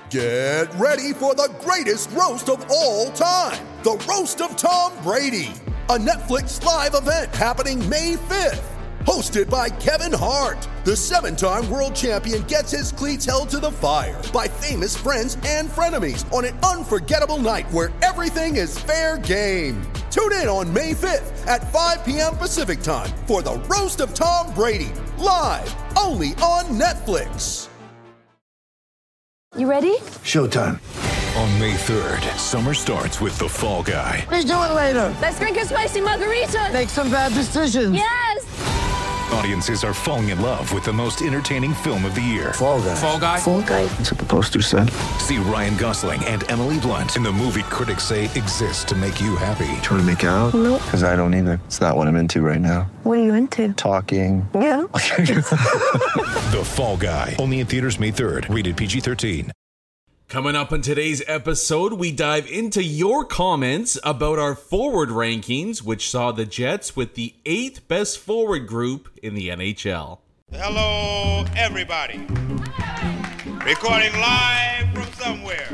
Get ready for the greatest roast of all time, the Roast of Tom Brady, a Netflix live event happening May 5th. Hosted by Kevin Hart, the 7-time world champion gets his cleats held to the fire by famous friends and frenemies on an unforgettable night where everything is fair game. Tune in on May 5th at 5 p.m. Pacific time for the Roast of Tom Brady, live only on Netflix. You ready? Showtime. On May 3rd, summer starts with The Fall Guy. Let's do it later. Let's drink a spicy margarita. Make some bad decisions. Yes! Audiences are falling in love with the most entertaining film of the year. Fall Guy. Fall Guy? Fall guy. That's what the poster said. See Ryan Gosling and Emily Blunt in the movie critics say exists to make you happy. Trying to make it out? Nope. Because I don't either. It's not what I'm into right now. What are you into? Talking. Yeah. The Fall Guy. Only in theaters May 3rd. Rated PG-13. Coming up in today's episode, we dive into your comments about our forward rankings, which saw the Jets with the 8th best forward group in the NHL. Hello, everybody. Recording live from somewhere.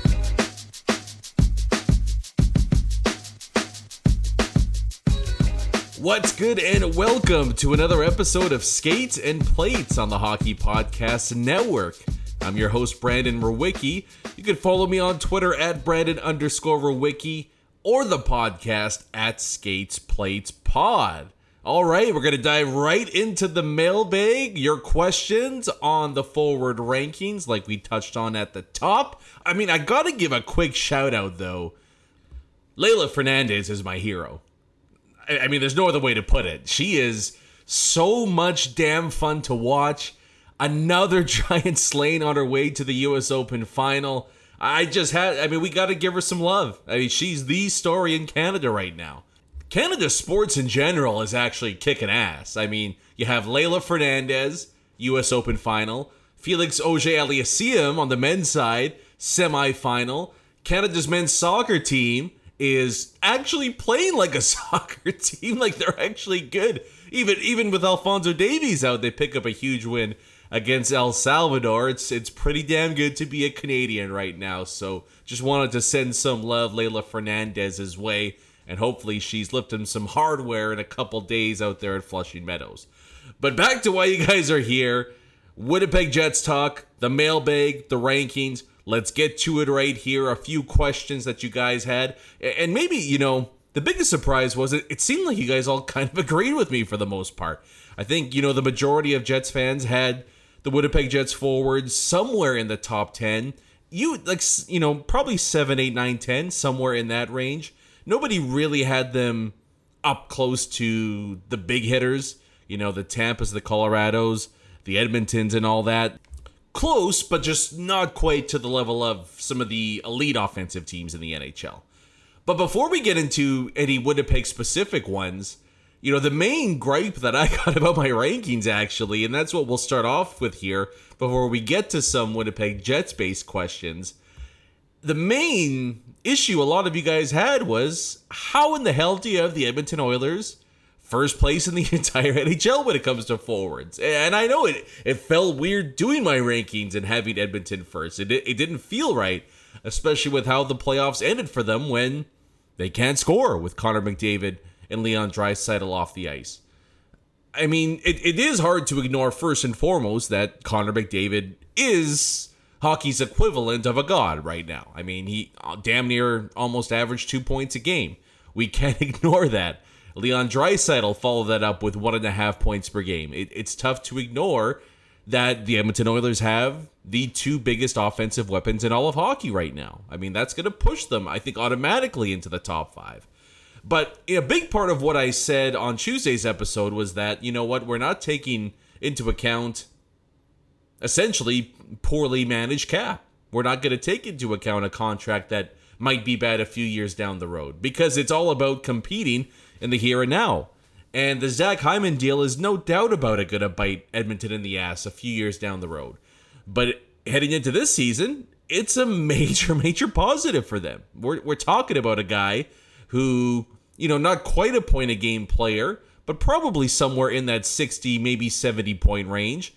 What's good, and welcome to another episode of Skates and Plates on the Hockey Podcast Network. I'm your host, Brandon Rowicki. You can follow me on Twitter at Brandon_Rowicki or the podcast at Skates Plates Pod. All right, we're going to dive right into the mailbag. Your questions on the forward rankings like we touched on at the top. I mean, I got to give a quick shout out, though. Leylah Fernandez is my hero. I mean, there's no other way to put it. She is so much damn fun to watch. Another giant slaying on her way to the U.S. Open final. We got to give her some love. I mean, she's the story in Canada right now. Canada sports in general is actually kicking ass. I mean, you have Leylah Fernandez, U.S. Open final. Felix Auger-Aliassime on the men's side, semi-final. Canada's men's soccer team is actually playing like a soccer team. Like, they're actually good. Even with Alphonso Davies out, they pick up a huge win against El Salvador. It's pretty damn good to be a Canadian right now. So just wanted to send some love Leylah Fernandez's way, and hopefully she's lifting some hardware in a couple days out there at Flushing Meadows. But back to why you guys are here. Winnipeg Jets talk, the mailbag, the rankings. Let's get to it right here. A few questions that you guys had. And maybe, the biggest surprise was it seemed like you guys all kind of agreed with me for the most part. I think, the majority of Jets fans had the Winnipeg Jets forwards somewhere in the top 10. Probably 7, 8, 9, 10, somewhere in that range. Nobody really had them up close to the big hitters, the Tampas, the Colorados, the Edmontons and all that. Close, but just not quite to the level of some of the elite offensive teams in the NHL. But before we get into any Winnipeg specific ones, the main gripe that I got about my rankings, actually, and that's what we'll start off with here before we get to some Winnipeg Jets-based questions. The main issue a lot of you guys had was, how in the hell do you have the Edmonton Oilers first place in the entire NHL when it comes to forwards? And I know it felt weird doing my rankings and having Edmonton first. It didn't feel right, especially with how the playoffs ended for them when they can't score with Connor McDavid and Leon Draisaitl off the ice. I mean, it is hard to ignore first and foremost that Connor McDavid is hockey's equivalent of a god right now. I mean, he damn near almost averaged 2 points a game. We can't ignore that. Leon Draisaitl followed that up with 1.5 points per game. It's tough to ignore that the Edmonton Oilers have the two biggest offensive weapons in all of hockey right now. I mean, that's going to push them, I think, automatically into the top 5. But a big part of what I said on Tuesday's episode was that, we're not taking into account essentially poorly managed cap. We're not going to take into account a contract that might be bad a few years down the road, because it's all about competing in the here and now. And the Zach Hyman deal is no doubt about it going to bite Edmonton in the ass a few years down the road. But heading into this season, it's a major positive for them. We're talking about a guy who, not quite a point a game player, but probably somewhere in that 60, maybe 70 point range.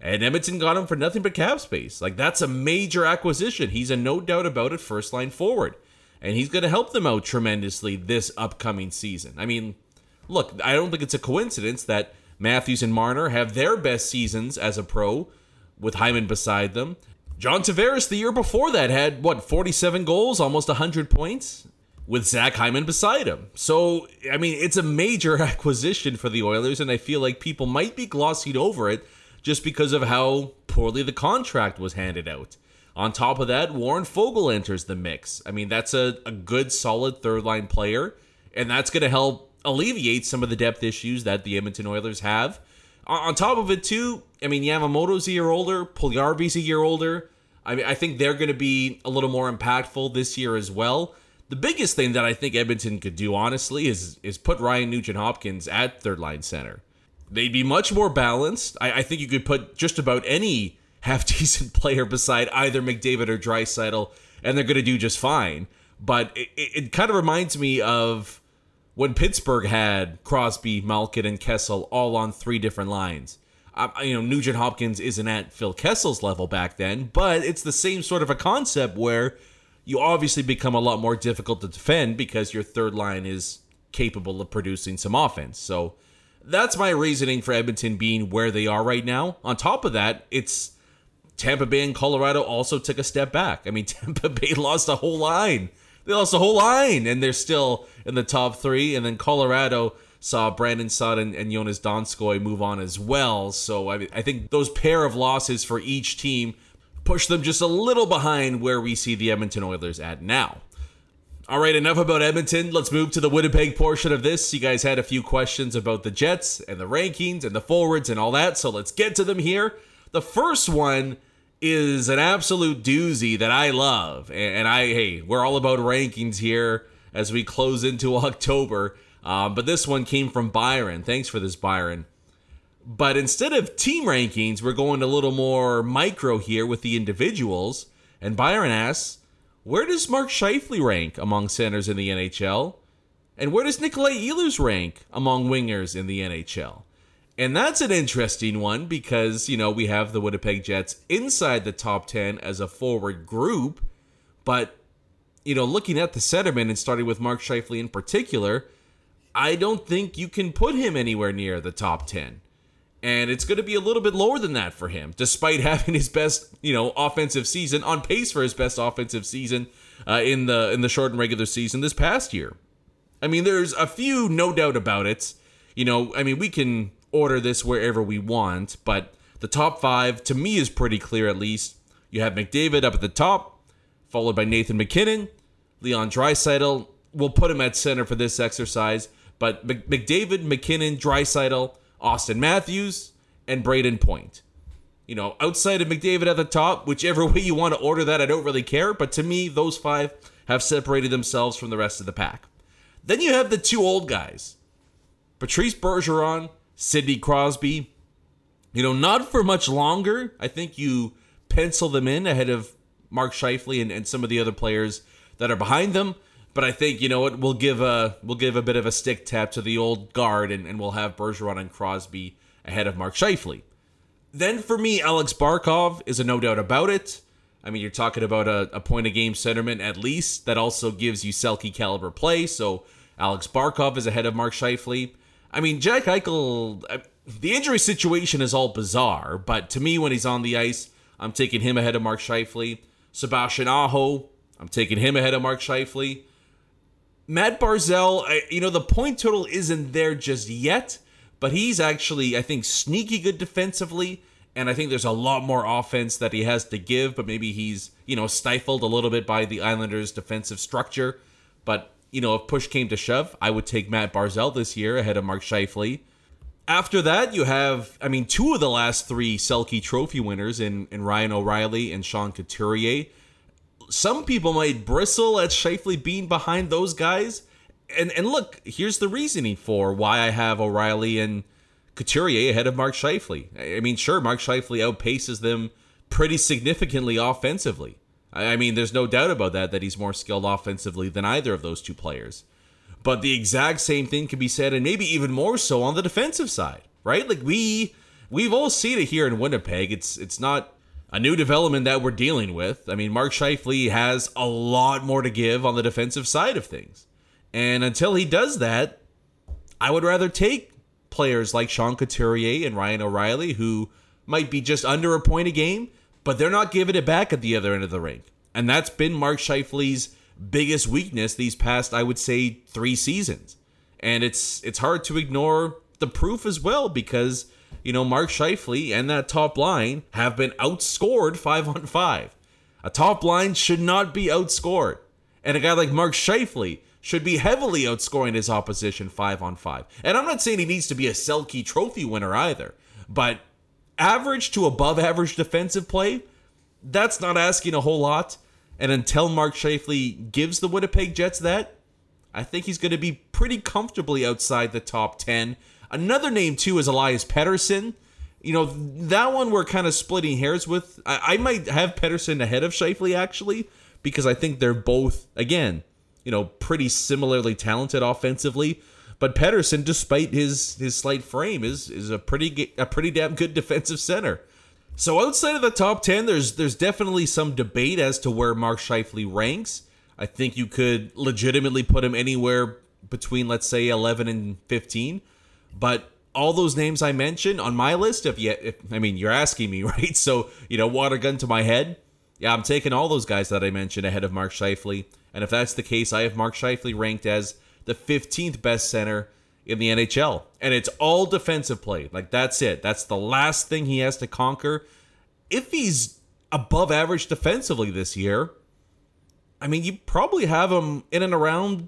And Edmonton got him for nothing but cap space. Like, that's a major acquisition. He's a no doubt about it first line forward. And he's going to help them out tremendously this upcoming season. I mean, look, I don't think it's a coincidence that Matthews and Marner have their best seasons as a pro with Hyman beside them. John Tavares the year before that had, 47 goals, almost 100 points with Zach Hyman beside him. So, I mean, it's a major acquisition for the Oilers, and I feel like people might be glossing over it just because of how poorly the contract was handed out. On top of that, Warren Foegele enters the mix. I mean, that's a good, solid third-line player, and that's going to help alleviate some of the depth issues that the Edmonton Oilers have. On top of it, too, I mean, Yamamoto's a year older, Puljujarvi's a year older. I mean, I think they're going to be a little more impactful this year as well. The biggest thing that I think Edmonton could do, honestly, is put Ryan Nugent-Hopkins at third-line center. They'd be much more balanced. I think you could put just about any half-decent player beside either McDavid or Draisaitl, and they're going to do just fine. But it kind of reminds me of when Pittsburgh had Crosby, Malkin, and Kessel all on 3 different lines. Nugent-Hopkins isn't at Phil Kessel's level back then, but it's the same sort of a concept where you obviously become a lot more difficult to defend because your third line is capable of producing some offense. So that's my reasoning for Edmonton being where they are right now. On top of that, it's Tampa Bay and Colorado also took a step back. I mean, Tampa Bay lost a whole line. They lost a whole line, and they're still in the top 3. And then Colorado saw Brandon Saad and Jonas Donskoy move on as well. So I think those pair of losses for each team push them just a little behind where we see the Edmonton Oilers at now. All right, enough about Edmonton. Let's move to the Winnipeg portion of this. You guys had a few questions about the Jets and the rankings and the forwards and all that, so let's get to them here. The first one is an absolute doozy that I love, and we're all about rankings here as we close into October, but this one came from Byron. Thanks for this, Byron. But instead of team rankings, we're going a little more micro here with the individuals, and Byron asks, where does Mark Scheifele rank among centers in the NHL? And where does Nikolai Ehlers rank among wingers in the NHL? And that's an interesting one because, we have the Winnipeg Jets inside the top 10 as a forward group. But, looking at the centerman and starting with Mark Scheifele in particular, I don't think you can put him anywhere near the top 10. And it's going to be a little bit lower than that for him, despite having his best, offensive season, on pace for his best offensive season in the shortened regular season this past year. I mean, there's a few, no doubt about it. We can order this wherever we want, but the top 5, to me, is pretty clear at least. You have McDavid up at the top, followed by Nathan MacKinnon, Leon Draisaitl. We'll put him at center for this exercise, but McDavid, MacKinnon, Draisaitl, Austin Matthews, and Brayden Point. Outside of McDavid at the top, whichever way you want to order that, I don't really care. But to me, those 5 have separated themselves from the rest of the pack. Then you have the 2 old guys. Patrice Bergeron, Sidney Crosby. Not for much longer. I think you pencil them in ahead of Mark Scheifele and some of the other players that are behind them. But I think, we'll give a bit of a stick tap to the old guard, and we'll have Bergeron and Crosby ahead of Mark Scheifele. Then for me, Alex Barkov is a no doubt about it. I mean, you're talking about a point-a-game centerman at least that also gives you Selke caliber play, so Alex Barkov is ahead of Mark Scheifele. I mean, Jack Eichel, the injury situation is all bizarre, but to me, when he's on the ice, I'm taking him ahead of Mark Scheifele. Sebastian Aho, I'm taking him ahead of Mark Scheifele. Matt Barzal, the point total isn't there just yet, but he's actually, I think, sneaky good defensively, and I think there's a lot more offense that he has to give, but maybe he's, stifled a little bit by the Islanders' defensive structure. But, if push came to shove, I would take Matt Barzal this year ahead of Mark Scheifele. After that, you have, 2 of the last 3 Selke Trophy winners in Ryan O'Reilly and Sean Couturier. Some people might bristle at Scheifele being behind those guys. And look, here's the reasoning for why I have O'Reilly and Couturier ahead of Mark Scheifele. I mean, sure, Mark Scheifele outpaces them pretty significantly offensively. I mean, there's no doubt about that he's more skilled offensively than either of those 2 players. But the exact same thing can be said, and maybe even more so on the defensive side, right? Like, we we've all seen it here in Winnipeg. It's not a new development that we're dealing with. I mean, Mark Scheifele has a lot more to give on the defensive side of things. And until he does that, I would rather take players like Sean Couturier and Ryan O'Reilly, who might be just under a point a game, but they're not giving it back at the other end of the rink. And that's been Mark Scheifele's biggest weakness these past, I would say, 3 seasons. And it's hard to ignore the proof as well, because, Mark Scheifele and that top line have been outscored 5-on-5. A top line should not be outscored. And a guy like Mark Scheifele should be heavily outscoring his opposition 5-on-5. And I'm not saying he needs to be a Selke trophy winner either, but average to above average defensive play, that's not asking a whole lot. And until Mark Scheifele gives the Winnipeg Jets that, I think he's going to be pretty comfortably outside the top 10. Another name, too, is Elias Pettersson. That one we're kind of splitting hairs with. I might have Pettersson ahead of Scheifele, actually, because I think they're both, again, pretty similarly talented offensively. But Pettersson, despite his slight frame, is a pretty damn good defensive center. So outside of the top 10, there's definitely some debate as to where Mark Scheifele ranks. I think you could legitimately put him anywhere between, let's say, 11 and 15. But all those names I mentioned on my list, you're asking me, right? So, water gun to my head. Yeah, I'm taking all those guys that I mentioned ahead of Mark Scheifele. And if that's the case, I have Mark Scheifele ranked as the 15th best center in the NHL. And it's all defensive play. Like, that's it. That's the last thing he has to conquer. If he's above average defensively this year, you probably have him in and around,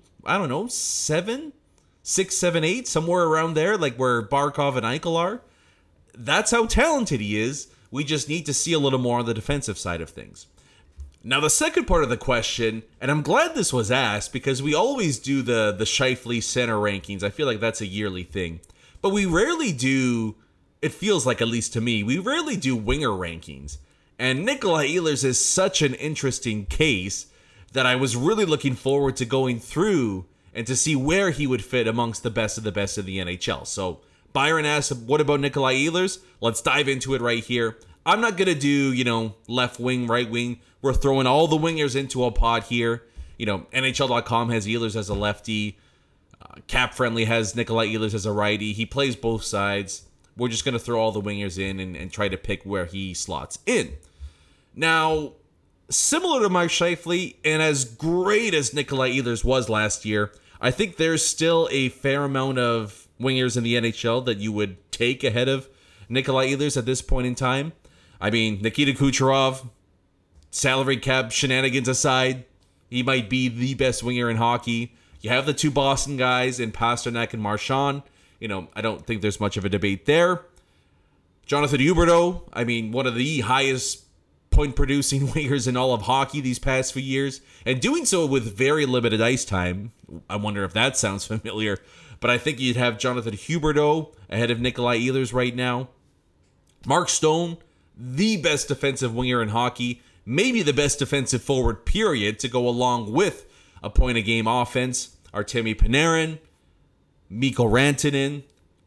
7, 6, 7, 8, somewhere around there, like where Barkov and Eichel are. That's how talented he is. We just need to see a little more on the defensive side of things. Now, the second part of the question, and I'm glad this was asked because we always do the Scheifele center rankings. I feel like that's a yearly thing. But we rarely do, it feels like, at least to me, we rarely do winger rankings. And Nikolai Ehlers is such an interesting case that I was really looking forward to going through and to see where he would fit amongst the best of the NHL. So Byron asked, what about Nikolai Ehlers? Let's dive into it right here. I'm not going to do, left wing, right wing. We're throwing all the wingers into a pot here. NHL.com has Ehlers as a lefty. Cap Friendly has Nikolai Ehlers as a righty. He plays both sides. We're just going to throw all the wingers in and try to pick where he slots in. Now, similar to Mark Scheifele, and as great as Nikolai Ehlers was last year, I think there's still a fair amount of wingers in the NHL that you would take ahead of Nikolai Ehlers at this point in time. Nikita Kucherov, salary cap shenanigans aside, he might be the best winger in hockey. You have the 2 Boston guys in Pasternak and Marchand. I don't think there's much of a debate there. Jonathan Huberdeau, one of the highest point-producing wingers in all of hockey these past few years, and doing so with very limited ice time. I wonder if that sounds familiar, but I think you'd have Jonathan Huberdeau ahead of Nikolai Ehlers right now. Mark Stone, the best defensive winger in hockey, maybe the best defensive forward, period, to go along with a point-a-game offense. Artemi Panarin, Mikko Rantanen.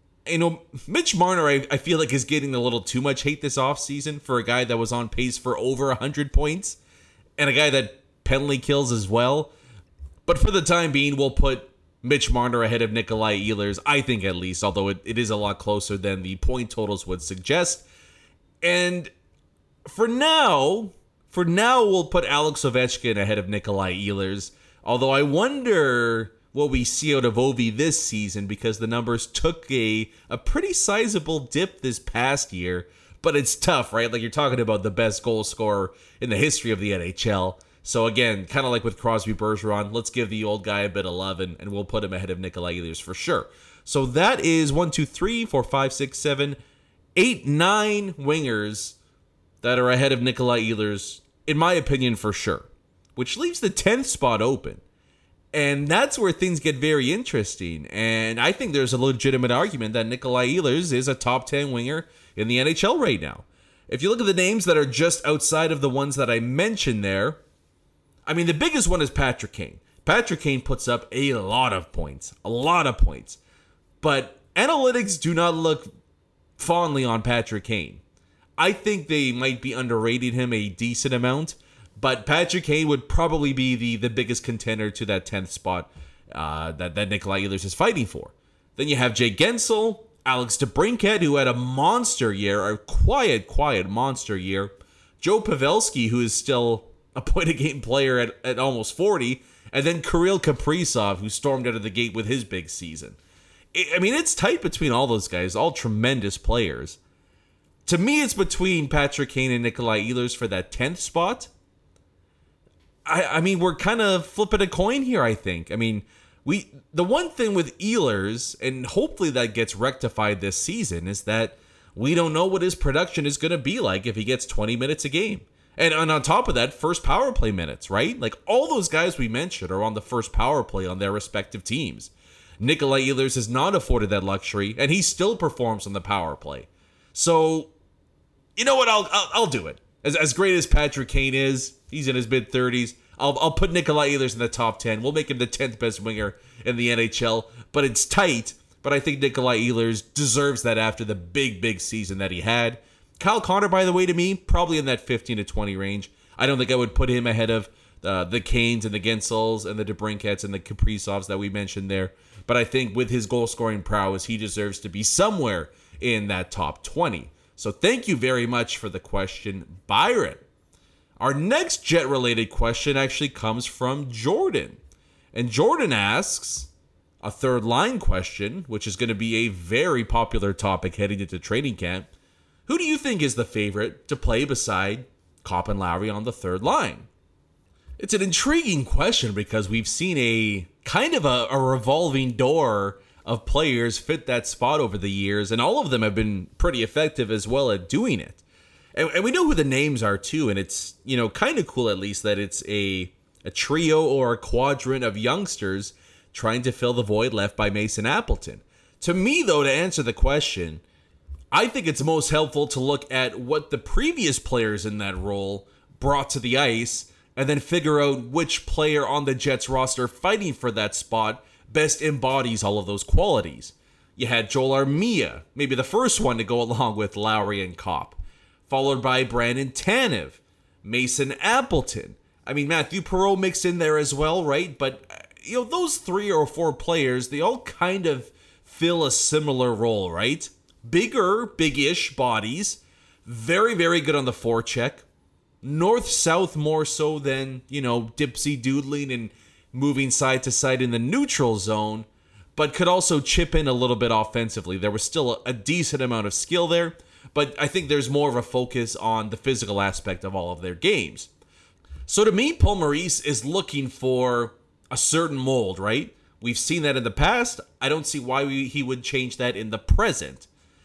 Mitch Marner, I feel like, is getting a little too much hate this offseason for a guy that was on pace for over 100 points and a guy that penalty kills as well. But for the time being, we'll put Mitch Marner ahead of Nikolai Ehlers, I think at least, although it is a lot closer than the point totals would suggest. And for now, we'll put Alex Ovechkin ahead of Nikolai Ehlers, although I wonder what we see out of Ovi this season, because the numbers took a pretty sizable dip this past year. But it's tough, right? Like, you're talking about the best goal scorer in the history of the NHL. So again, kind of like with Crosby Bergeron, let's give the old guy a bit of love, and we'll put him ahead of Nikolai Ehlers for sure. So that is 1, 2, 3, 4, 5, 6, 7, 8, 9 wingers that are ahead of Nikolai Ehlers, in my opinion, for sure. Which leaves the 10th spot open. And that's where things get very interesting. And I think there's a legitimate argument that Nikolai Ehlers is a top 10 winger in the NHL right now. If you look at the names that are just outside of the ones that I mentioned there, the biggest one is Patrick Kane. Patrick Kane puts up a lot of points. But analytics do not look fondly on Patrick Kane. I think they might be underrating him a decent amount, but Patrick Kane would probably be the biggest contender to that 10th spot that Nikolai Ehlers is fighting for. Then you have Jay Gensel, Alex DeBrincat, who had a monster year, a quiet monster year. Joe Pavelski, who is still a point-a-game player at almost 40, and then Kirill Kaprizov, who stormed out of the gate with his big season. I mean, it's tight between all those guys, all tremendous players. To me, it's between Patrick Kane and Nikolai Ehlers for that 10th spot. I mean, we're kind of flipping a coin here, I think. I mean, the one thing with Ehlers, and hopefully that gets rectified this season, is that we don't know what his production is going to be like if he gets 20 minutes a game. And on top of that, first power play minutes, right? Like, all those guys we mentioned are on the first power play on their respective teams. Nikolai Ehlers has not afforded that luxury, and he still performs on the power play. So, you know what? I'll do it. As great as Patrick Kane is, he's in his mid-30s. I'll put Nikolai Ehlers in the top 10. We'll make him the 10th best winger in the NHL. But it's tight. But I think Nikolai Ehlers deserves that after the big season that he had. Kyle Connor, by the way, to me, probably in that 15 to 20 range. I don't think I would put him ahead of the Canes and the Gensels and the DeBrincats and the Kaprizovs that we mentioned there. But I think with his goal-scoring prowess, he deserves to be somewhere in that top 20. So thank you very much for the question, Byron. Our next Jet-related question actually comes from Jordan. And Jordan asks a third line question, which is going to be a very popular topic heading into training camp. Who do you think is the favorite to play beside Copp and Lowry on the third line? It's an intriguing question because we've seen a kind of a revolving door of players fit that spot over the years, and all of them have been pretty effective as well at doing it. And we know who the names are too, and it's, you know, kind of cool at least that it's a trio or a quadrant of youngsters trying to fill the void left by Mason Appleton. To me, though, to answer the question, I think it's most helpful to look at what the previous players in that role brought to the ice and then figure out which player on the Jets roster fighting for that spot best embodies all of those qualities. You had Joel Armia, maybe the first one to go along with Lowry and Copp, followed by Brandon Tanev, Mason Appleton. I mean, Matthew Perreault mixed in there as well, right? But, you know, those 3 or 4 players, they all kind of fill a similar role, right? Big-ish bodies, very, very good on the forecheck, north-south more so than, you know, dipsy-doodling and moving side to side in the neutral zone, but could also chip in a little bit offensively. There was still a decent amount of skill there, but I think there's more of a focus on the physical aspect of all of their games. So to me, Paul Maurice is looking for a certain mold, right? We've seen that in the past. I don't see why he would change that in the present.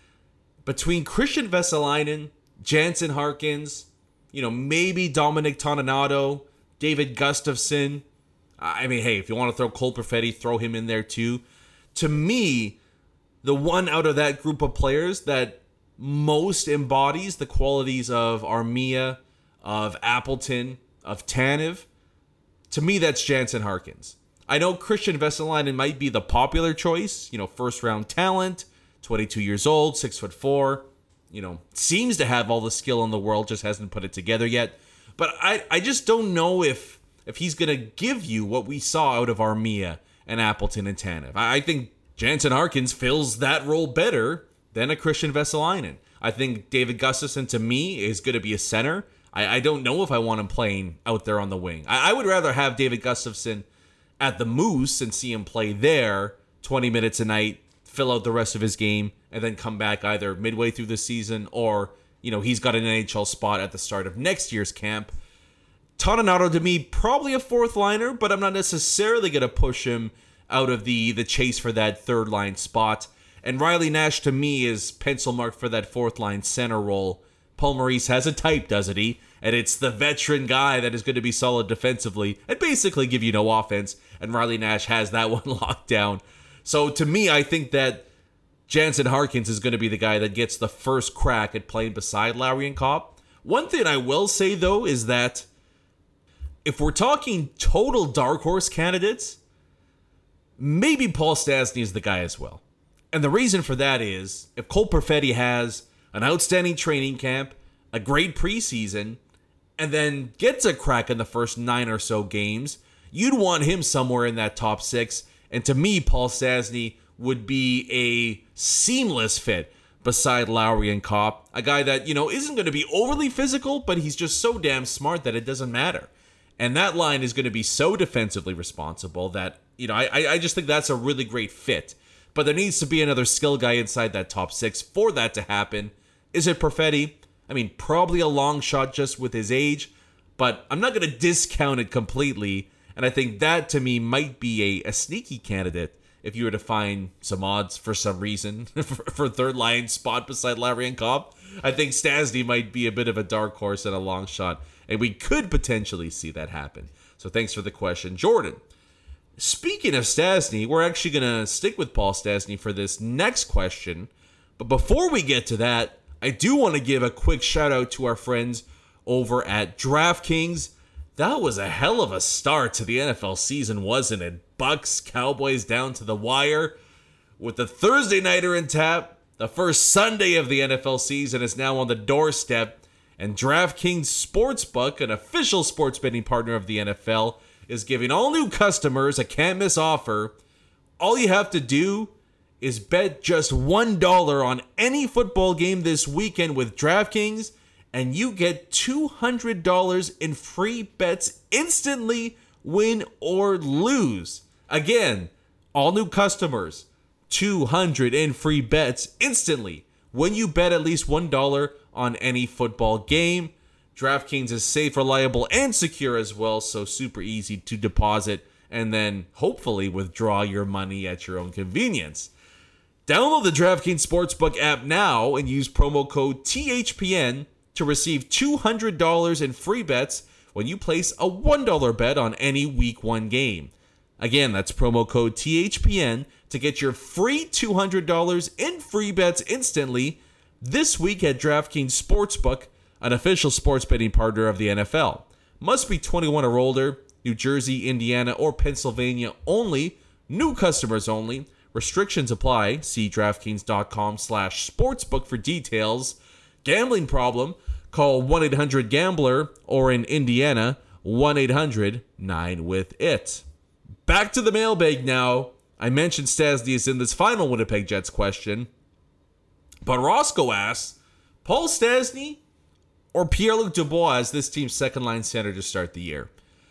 Between Christian Vesalainen, Jansen Harkins, you know, maybe Dominic Toninato, David Gustafsson. I mean, hey, if you want to throw Cole Perfetti, throw him in there too. To me, the one out of that group of players that most embodies the qualities of Armia, of Appleton, of Tanev, to me, that's Jansen Harkins. I know Christian Vesalainen might be the popular choice, you know, first-round talent, 22 years old, 6'4", you know, seems to have all the skill in the world, just hasn't put it together yet. But I just don't know if he's going to give you what we saw out of Armia and Appleton and Tanev. I think Jansen Harkins fills that role better than a Christian Vesalainen. I think David Gustafsson, to me, is going to be a center. I don't know if I want him playing out there on the wing. I would rather have David Gustafsson at the Moose and see him play there 20 minutes a night, fill out the rest of his game, and then come back either midway through the season or, you know, he's got an NHL spot at the start of next year's camp. Toninato, to me, probably a fourth liner, but I'm not necessarily going to push him out of the chase for that third line spot. And Riley Nash, to me, is pencil marked for that fourth line center role. Paul Maurice has a type, doesn't he? And it's the veteran guy that is going to be solid defensively and basically give you no offense. And Riley Nash has that one locked down. So to me, I think that Jansen Harkins is going to be the guy that gets the first crack at playing beside Lowry and Copp. One thing I will say, though, is that if we're talking total dark horse candidates, maybe Paul Stastny is the guy as well. And the reason for that is, if Cole Perfetti has an outstanding training camp, a great preseason, and then gets a crack in the first 9 or so games, you'd want him somewhere in that top 6. And to me, Paul Stastny would be a seamless fit beside Lowry and Kopp. A guy that, isn't going to be overly physical, but he's just so damn smart that it doesn't matter. And that line is going to be so defensively responsible that, I just think that's a really great fit. But there needs to be another skill guy inside that top 6 for that to happen. Is it Perfetti? I mean, probably a long shot just with his age, but I'm not going to discount it completely. And I think that, to me, might be a sneaky candidate if you were to find some odds for some reason for third line spot beside Lowry and Kopp. I think Stastny might be a bit of a dark horse and a long shot, and we could potentially see that happen. So thanks for the question, Jordan. Speaking of Stastny, we're actually going to stick with Paul Stastny for this next question. But before we get to that, I do want to give a quick shout out to our friends over at DraftKings. That was a hell of a start to the NFL season, wasn't it? Bucks, Cowboys down to the wire. With the Thursday nighter in tap, the first Sunday of the NFL season is now on the doorstep. And DraftKings Sportsbook, an official sports betting partner of the NFL, is giving all new customers a can't-miss offer. All you have to do is bet just $1 on any football game this weekend with DraftKings, and you get $200 in free bets instantly, win or lose. Again, all new customers, $200 in free bets instantly when you bet at least $1 on any football game. DraftKings is safe, reliable, and secure as well, so super easy to deposit and then hopefully withdraw your money at your own convenience. Download the DraftKings Sportsbook app now and use promo code THPN to receive $200 in free bets when you place a $1 bet on any Week 1 game. Again, that's promo code THPN to get your free $200 in free bets instantly this week at DraftKings Sportsbook, an official sports betting partner of the NFL. Must be 21 or older, New Jersey, Indiana, or Pennsylvania only, new customers only. Restrictions apply. See DraftKings.com/sportsbook for details. Gambling problem? Call 1-800-GAMBLER or in Indiana, 1-800-9-WITH-IT. Back to the mailbag now. I mentioned Stastny is in this final Winnipeg Jets question. But Roscoe asks, Paul Stastny or Pierre-Luc Dubois as this team's second-line center to start the year?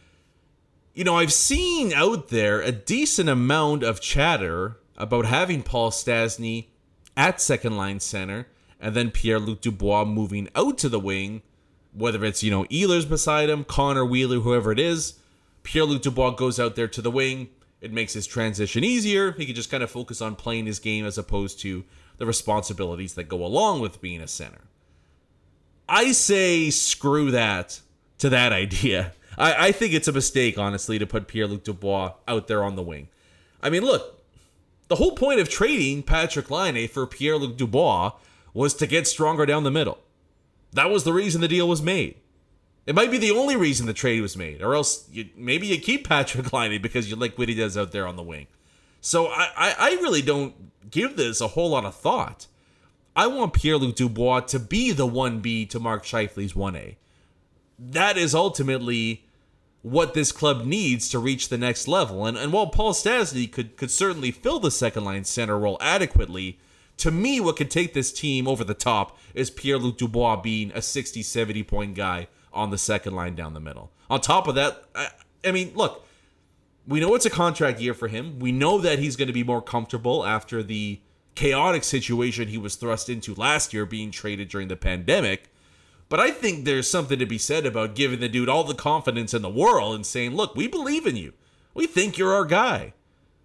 I've seen out there a decent amount of chatter about having Paul Stastny at second-line center and then Pierre-Luc Dubois moving out to the wing, whether it's, Ehlers beside him, Connor, Wheeler, whoever it is. Pierre-Luc Dubois goes out there to the wing. It makes his transition easier. He can just kind of focus on playing his game as opposed to the responsibilities that go along with being a center. I say screw that to that idea. I think it's a mistake, honestly, to put Pierre-Luc Dubois out there on the wing. I mean, look, the whole point of trading Patrick Laine for Pierre-Luc Dubois was to get stronger down the middle. That was the reason the deal was made. It might be the only reason the trade was made, or else maybe you keep Patrick Laine because you like what he does out there on the wing. So I really don't give this a whole lot of thought. I want Pierre-Luc Dubois to be the 1B to Mark Scheifele's 1A. That is ultimately what this club needs to reach the next level. And while Paul Stastny could certainly fill the second-line center role adequately, to me, what could take this team over the top is Pierre-Luc Dubois being a 60, 70-point guy on the second line down the middle. On top of that, I mean, look, we know it's a contract year for him. We know that he's going to be more comfortable after the chaotic situation he was thrust into last year being traded during the pandemic. But I think there's something to be said about giving the dude all the confidence in the world and saying, look, we believe in you. We think you're our guy.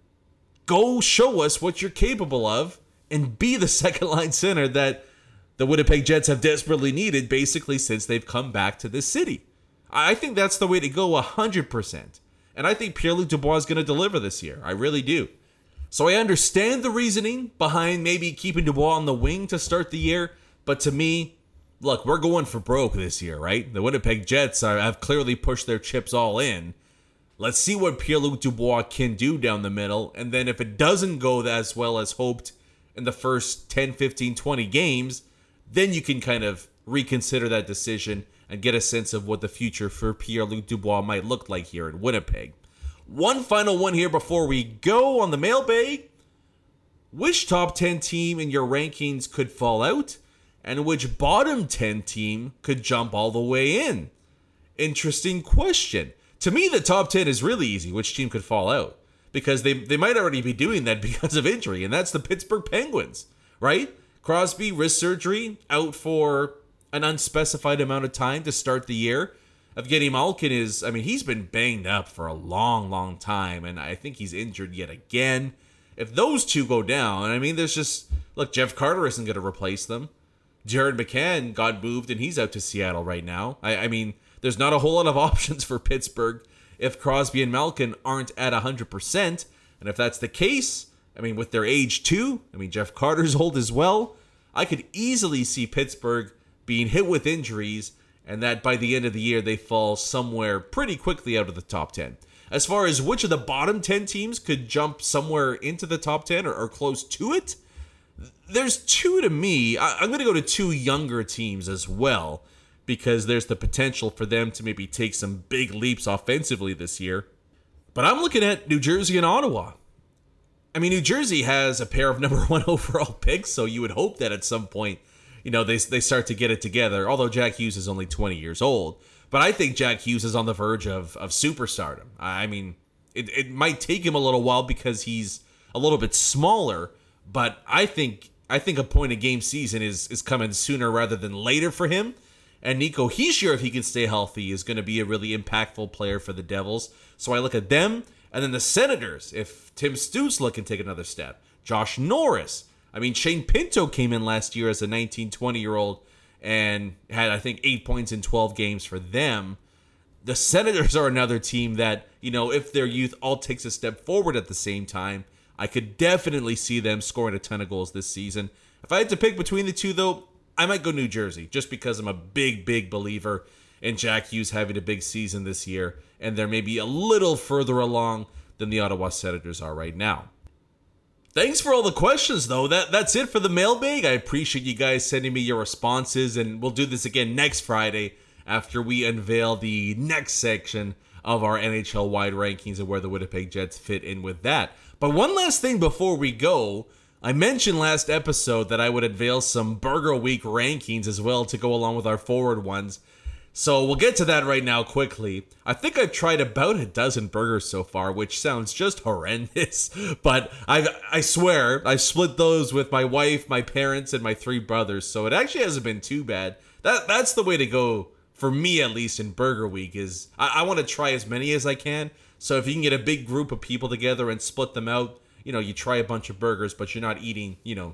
Go show us what you're capable of and be the second line center that the Winnipeg Jets have desperately needed basically since they've come back to this city. I think that's the way to go 100%. And I think Pierre-Luc Dubois is going to deliver this year. I really do. So I understand the reasoning behind maybe keeping Dubois on the wing to start the year. But to me, look, we're going for broke this year, right? The Winnipeg Jets have clearly pushed their chips all in. Let's see what Pierre-Luc Dubois can do down the middle. And then if it doesn't go as well as hoped in the first 10, 15, 20 games, then you can kind of reconsider that decision and get a sense of what the future for Pierre-Luc Dubois might look like here in Winnipeg. One final one here before we go on the mailbag. Which top 10 team in your rankings could fall out, and which bottom 10 team could jump all the way in? Interesting question. To me, the top 10 is really easy, which team could fall out, because they might already be doing that because of injury, and that's the Pittsburgh Penguins, right? Crosby, wrist surgery, out for an unspecified amount of time to start the year. Evgeny Malkin he's been banged up for a long, long time, and I think he's injured yet again. If those two go down, Jeff Carter isn't going to replace them. Jared McCann got moved, and he's out to Seattle right now. There's not a whole lot of options for Pittsburgh if Crosby and Malkin aren't at 100%. And if that's the case, with their age too, Jeff Carter's old as well, I could easily see Pittsburgh being hit with injuries, and that by the end of the year, they fall somewhere pretty quickly out of the top 10. As far as which of the bottom 10 teams could jump somewhere into the top 10 or close to it, there's two to me. I'm going to go to two younger teams as well, because there's the potential for them to maybe take some big leaps offensively this year. But I'm looking at New Jersey and Ottawa. New Jersey has a pair of number 1 overall picks, so you would hope that at some point, they start to get it together, although Jack Hughes is only 20 years old. But I think Jack Hughes is on the verge of superstardom. It might take him a little while because he's a little bit smaller, but I think a point-a-game season is coming sooner rather than later for him. And Nico Hischier, if he can stay healthy, is going to be a really impactful player for the Devils. So I look at them, and then the Senators, if Tim Stützle can take another step. Josh Norris. Shane Pinto came in last year as a 19, 20-year-old and had, I think, 8 points in 12 games for them. The Senators are another team that, if their youth all takes a step forward at the same time, I could definitely see them scoring a ton of goals this season. If I had to pick between the two, though, I might go New Jersey, just because I'm a big, big believer in Jack Hughes having a big season this year, and they're maybe a little further along than the Ottawa Senators are right now. Thanks for all the questions, though. That's it for the mailbag. I appreciate you guys sending me your responses, and we'll do this again next Friday after we unveil the next section of our NHL-wide rankings and where the Winnipeg Jets fit in with that. But one last thing before we go. I mentioned last episode that I would unveil some Burger Week rankings as well to go along with our forward ones. So we'll get to that right now quickly. I think I've tried about a dozen burgers so far, which sounds just horrendous. But I swear, I've split those with my wife, my parents, and my 3 brothers. So it actually hasn't been too bad. That's the way to go, for me at least, in Burger Week, is I want to try as many as I can. So if you can get a big group of people together and split them out, you try a bunch of burgers, but you're not eating,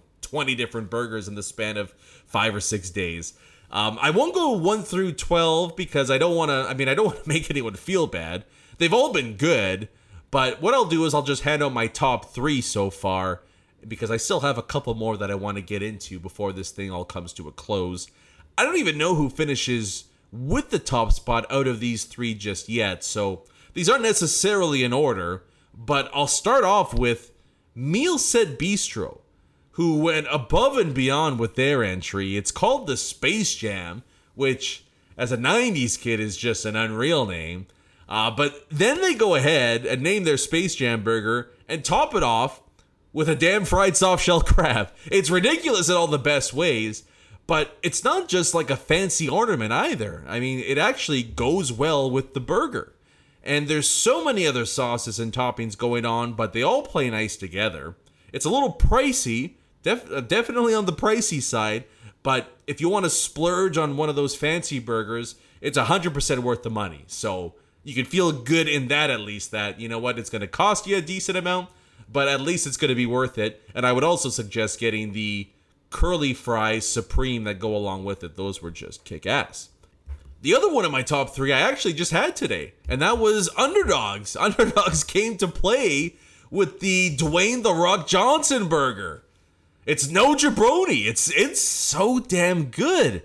20 different burgers in the span of 5 or 6 days. I won't go 1 through 12 because I don't want to make anyone feel bad. They've all been good, but what I'll do is I'll just hand out my top 3 so far, because I still have a couple more that I want to get into before this thing all comes to a close. I don't even know who finishes with the top spot out of these 3 just yet, so these aren't necessarily in order, but I'll start off with Meal Set Bistro, who went above and beyond with their entry. It's called the Space Jam, which, as a 90s kid, is just an unreal name. But then they go ahead and name their Space Jam burger and top it off with a damn fried soft-shell crab. It's ridiculous in all the best ways, but it's not just like a fancy ornament either. It actually goes well with the burger. And there's so many other sauces and toppings going on, but they all play nice together. It's a little pricey, definitely on the pricey side, but if you want to splurge on one of those fancy burgers, it's 100% worth the money. So you can feel good in that, at least, that, it's going to cost you a decent amount, but at least it's going to be worth it. And I would also suggest getting the curly fries supreme that go along with it. Those were just kick-ass. The other one of my top 3 I actually just had today, and that was Underdogs. Underdogs came to play with the Dwayne "The Rock" Johnson burger. It's no jabroni. It's so damn good.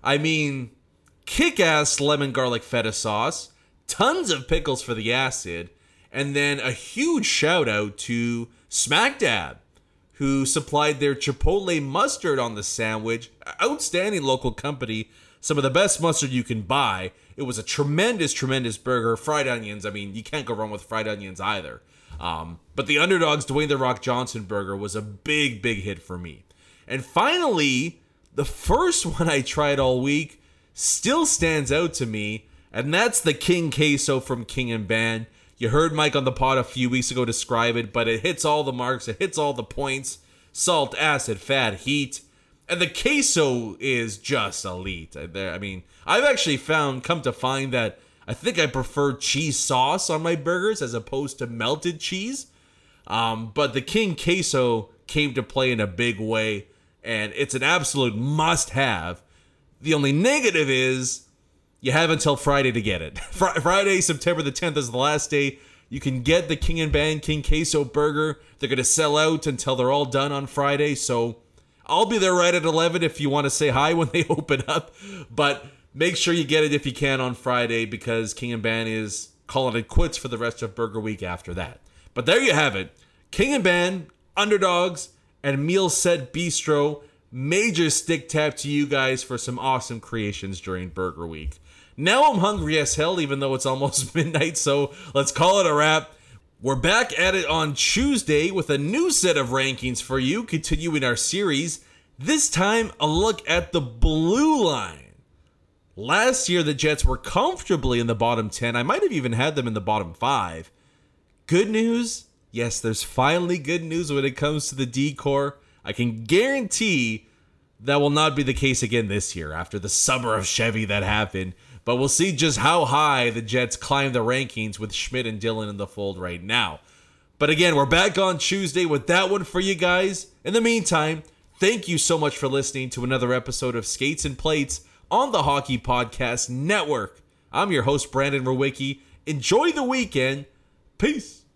Kick-ass lemon garlic feta sauce, tons of pickles for the acid, and then a huge shout out to Smack Dab, who supplied their Chipotle mustard on the sandwich. Outstanding local company. Some of the best mustard you can buy. It was a tremendous, tremendous burger. Fried onions. I mean, you can't go wrong with fried onions either. But the Underdog's Dwayne The Rock Johnson burger was a big, big hit for me. And finally, the first one I tried all week still stands out to me, and that's the King Queso from King and Ban. You heard Mike on the pod a few weeks ago describe it, but it hits all the marks. It hits all the points. Salt, acid, fat, heat. And the queso is just elite. I mean, I've actually come to find that I think I prefer cheese sauce on my burgers as opposed to melted cheese. But the King Queso came to play in a big way, and it's an absolute must-have. The only negative is you have until Friday to get it. Friday, September the 10th is the last day you can get the King and Ban King Queso burger. They're going to sell out until they're all done on Friday, so I'll be there right at 11 if you want to say hi when they open up. But make sure you get it if you can on Friday, because King and Ban is calling it quits for the rest of Burger Week after that. But there you have it. King and Ban, Underdogs, and Meal Set Bistro. Major stick tap to you guys for some awesome creations during Burger Week. Now I'm hungry as hell, even though it's almost midnight, so let's call it a wrap. We're back at it on Tuesday with a new set of rankings for you, continuing our series. This time, a look at the blue line. Last year, the Jets were comfortably in the bottom 10. I might have even had them in the bottom 5. Good news? Yes, there's finally good news when it comes to the D-Corps. I can guarantee that will not be the case again this year after the summer of Chevy that happened. But we'll see just how high the Jets climb the rankings with Schmidt and Dillon in the fold right now. But again, we're back on Tuesday with that one for you guys. In the meantime, thank you so much for listening to another episode of Skates and Plates on the Hockey Podcast Network. I'm your host, Brandon Rowicki. Enjoy the weekend. Peace.